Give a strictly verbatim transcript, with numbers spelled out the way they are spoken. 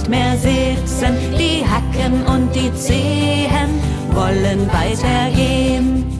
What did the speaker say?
nicht mehr sitzen, die Hacken und die Zehen wollen weitergehen.